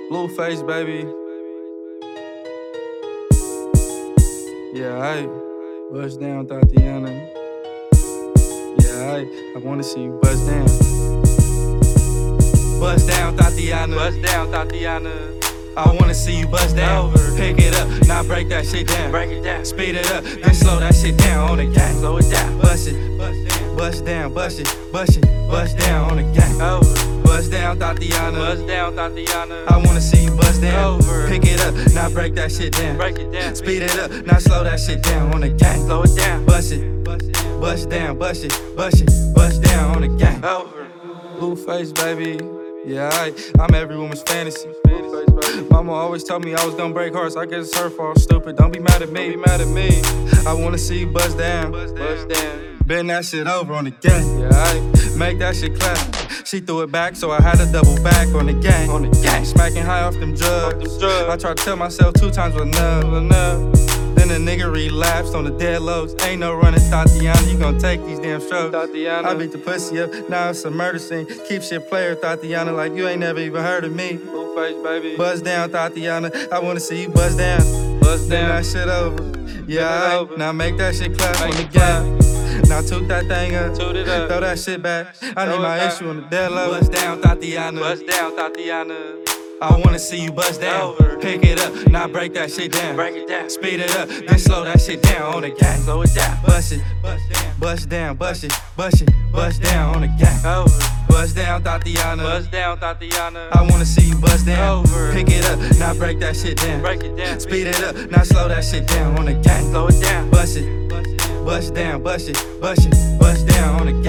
Blueface, baby. Yeah, I bust down, Tatiana. Yeah, I wanna see you bust down. Bust down, Tatiana. Bust down, Tatiana. I wanna see you bust down. Pick it up, now break that shit down. Break it down. Speed it up, then slow that shit down on the gang. Slow it down. Bust it, bust down, bust it, bust it, bust down on the gang. Over. Bust down, Tatiana. Bust down, Tatiana. I wanna see you bust down. Over. Pick it up, now break that shit down. Break it down. Speed it up, now slow that shit down on the gang. Slow it down. Bust it, bust down, bust it, bust it, bust down on the gang. Over. Blueface, baby. Yeah, I'm every woman's fantasy. Mama always told me I was gonna break hearts. I guess it's her fault, stupid. Don't be mad at me. Don't be mad at me. I wanna see you bust down. Bust down. Bend that shit over on the gang. Yeah, Make that shit clap. She threw it back, so I had to double back on the gang. On the gang. Smacking high off them drugs. Off them drugs. I tried to tell myself 2 times was enough. Then the nigga relapsed on the dead lows. Ain't no running, Tatiana. You gon' take these damn strokes. Tatiana. I beat the pussy up, now it's a murder scene. Keep shit player, Tatiana, like you ain't never even heard of me. Blueface, baby. Buzz down, Tatiana. I wanna see you buzz down. Bust Bend down. that shit over. Yeah, Bend it aight. over. Now make that shit clap Make on the it clap. gang. Now toot that thing up. Toot it up. Throw that shit back. I need Throw my it back. issue on the dead low. Buzz down, Tatiana. Bust down, Tatiana. I wanna see you buzz down. Over. Pick it up, now break that shit down. Break it down. Speed it up, then slow that shit down on the gang. Slow it down. Bust it, bust down, bust it, bust it, bust down on the gang. Over. Bust down, Tatiana. Bust down, Tatiana. I wanna see you bust down. Over. Pick it up, now break that shit down. Break it down. Speed it up, now slow that shit down on the gang. Slow it down. Bust it, bust down, bust it, bust it, bust down on the gang.